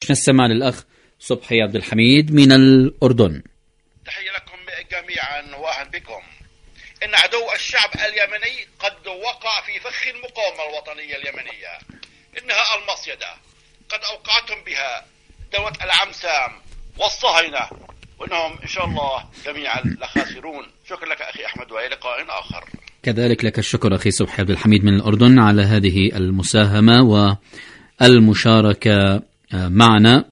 نستمع للأخ صبحي عبد الحميد من الأردن. تحية لكم جميعا وأهلا بكم. إن عدو الشعب اليمني قد وقع في فخ المقاومة الوطنية اليمنية، إنها المصيدة قد أوقعتم بها دولة العمسام والصهاينة، وإنهم إن شاء الله جميعا لخاسرون. شكرا لك أخي أحمد، وإلى لقاء آخر. كذلك لك الشكر أخي صبحي عبد الحميد من الأردن على هذه المساهمة والمشاركة معنا.